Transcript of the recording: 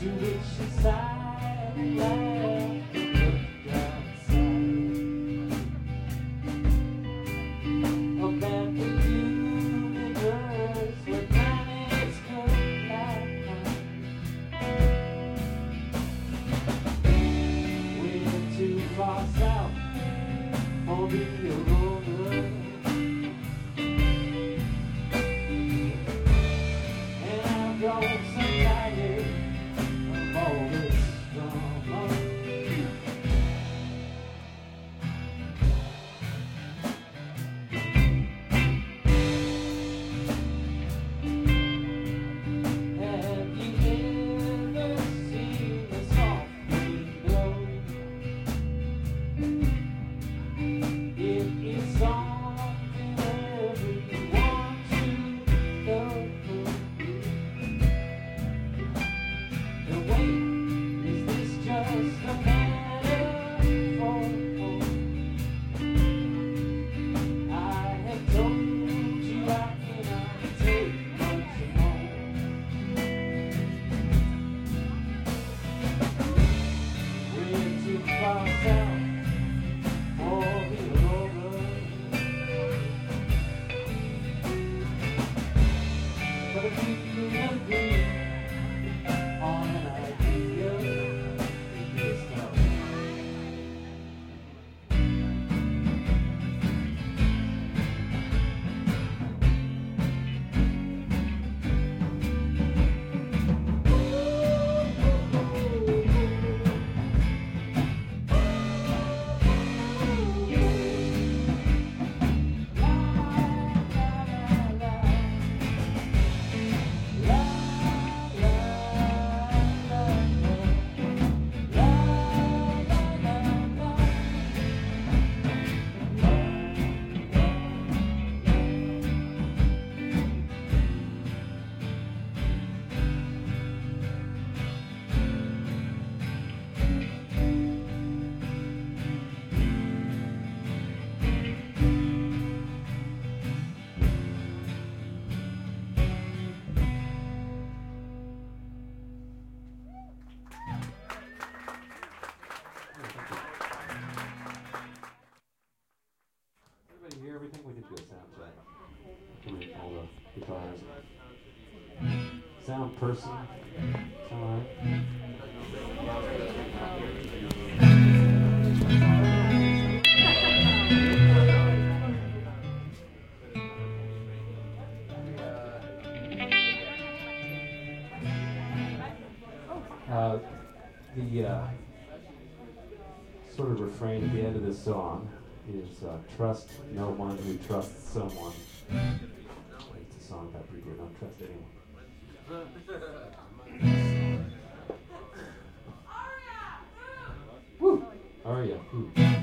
To which she sighed and laughed and looked outside. Up at the universe where planets could like mine. We're too far south for the aurora, and I've grown so tired of all this drama. Have you ever seen the soft wind blow? It is something everyone should know. The wait, is this just a metaphor? I have told you I cannot take much more. We're too far south for the aurora, but if we could agree on an idea, it'd be a start. Everybody hear everything? We can do a sound check. Can we all the guitars? Sound person? Sound alright? The sort of refrain at the end of this song is trust no one who trusts someone. It's a song about people who don't trust anyone. Woo! Aria. Woo.